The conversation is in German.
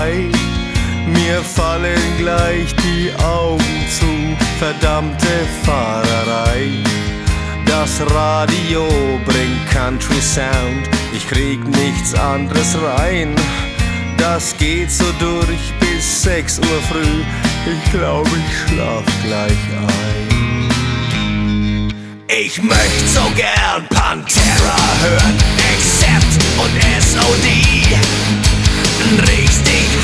Mir fallen gleich die Augen zu, verdammte Fahrerei. Das Radio bringt Country Sound, ich krieg nichts anderes rein. Das geht so durch bis 6 Uhr früh, ich glaub, ich schlaf gleich ein. Ich möcht so gern Pantera hören, Accept und SOD. Richtig